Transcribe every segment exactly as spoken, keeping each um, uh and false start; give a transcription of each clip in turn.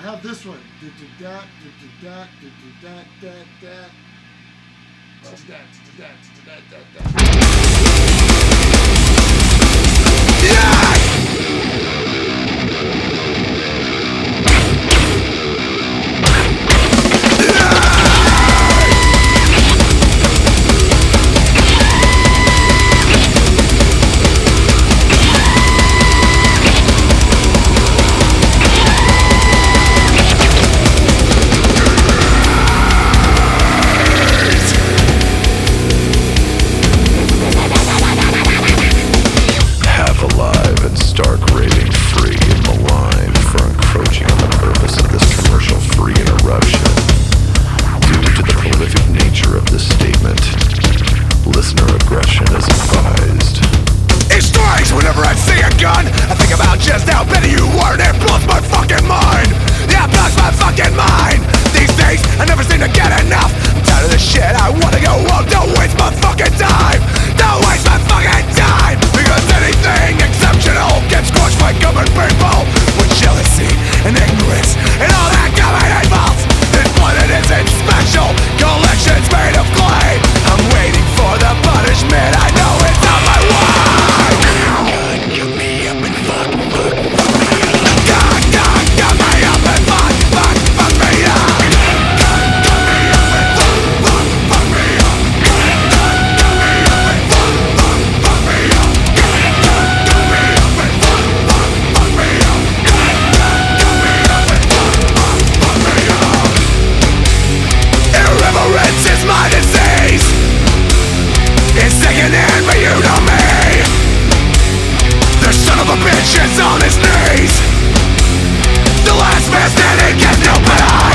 have this one. Da-da-da, da-da-da, da-da-da, da-da-da. Da-da-da, da-da-da, da-da-da. I think about just how petty you are, and it blows my fucking mind. Yeah, it blows my fucking mind. These days, I never seem to get enough. I'm tired of this shit, I wanna go home. Don't waste my fucking time. Don't waste my fucking time. Because anything exceptional gets squashed by common people with jealousy and ignorance and all that common involves. This planet isn't special. Collections made of clay. I'm waiting for the punishment. I know it's on my way. Is on his knees. The last man standing gets no pay.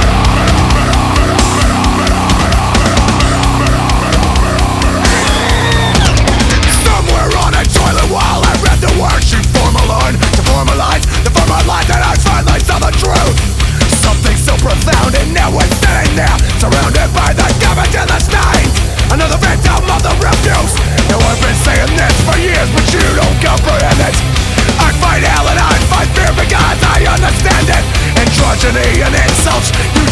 Somewhere on a toilet while I read the worksheet formalin to formalize the form of life that I finally saw the truth. Something so profound and now it's sitting there surrounded by the garbage and the stains. Another victim of the refuse. Now I've been saying this for years, but you don't comprehend it. I fight hell and I fight fear because I understand it. Androgyny and insults. You